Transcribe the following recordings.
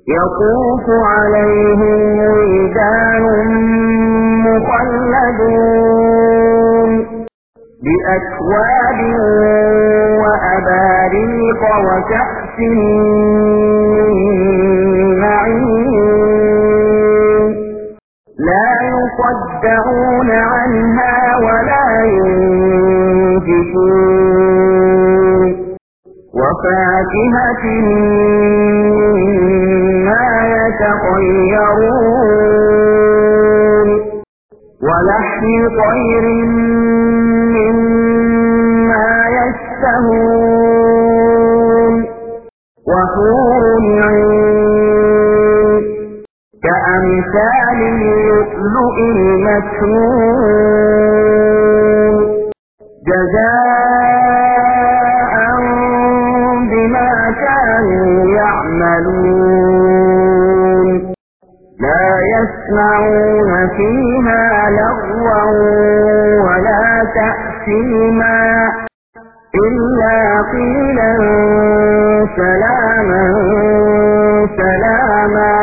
يطوف عليهم ولدان مخلدون بأكواب وأباريق وكأس من معين لا يصدعون عنها ولا ينزفون وفاكهة مما يتخيرون ولحم طير مما يشتهون وحور عين كأمثال اللؤلؤ المكنون جزاء بما كانوا يعملون لا يسمعون فيها لغوا ولا تأثيما إلا قيلا سلاما سلاما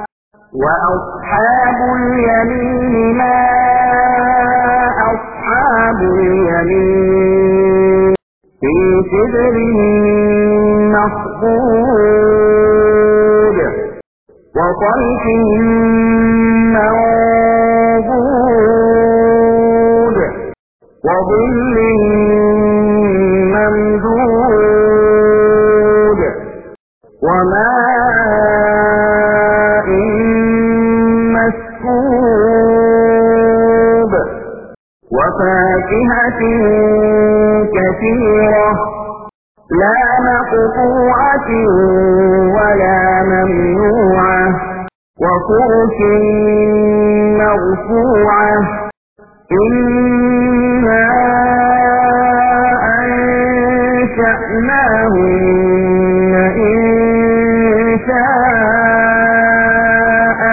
وأصحاب اليمين ما أصحاب اليمين في سدر مخضود وطلح منضود وظل ممدود وماء مسكوب وفاكهة كثيرة لا مقطوعة ولا ممنوعة وفرش مرفوعة إنا أنشأناهن إنشاء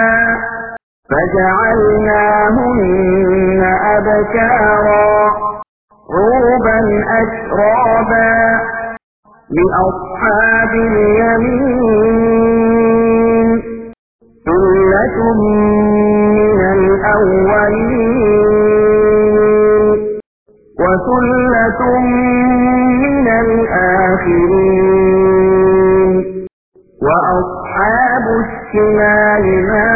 فجعلناهن أبكارا عربا أترابا لأصحاب اليمين ثلة من الأولين وثلة من الآخرين وأصحاب الشمال ما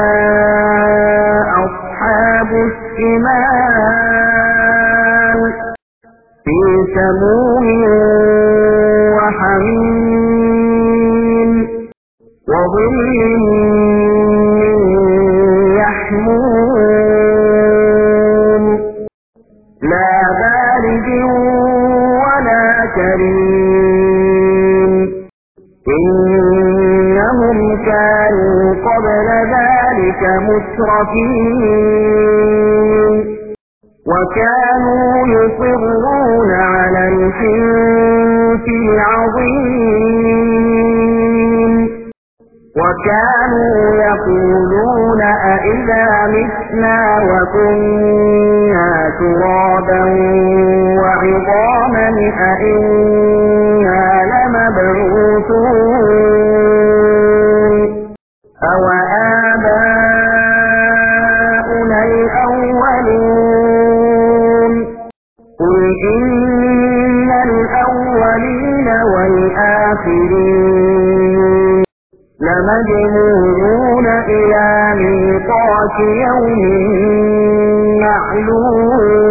أصحاب الشمال في سموم وحميم وظل من يحموم لا بارد ولا كريم إنهم كانوا قبل ذلك مترفين وكانوا يصرون على الحنث العظيم وكانوا يقولون أئذا متنا وكنا ترابا وعظاما أئنا لمبعوثون أوآباؤنا الأولون قل إن الأولين والآخرين لمجموعون إلى ميقات يوم معلوم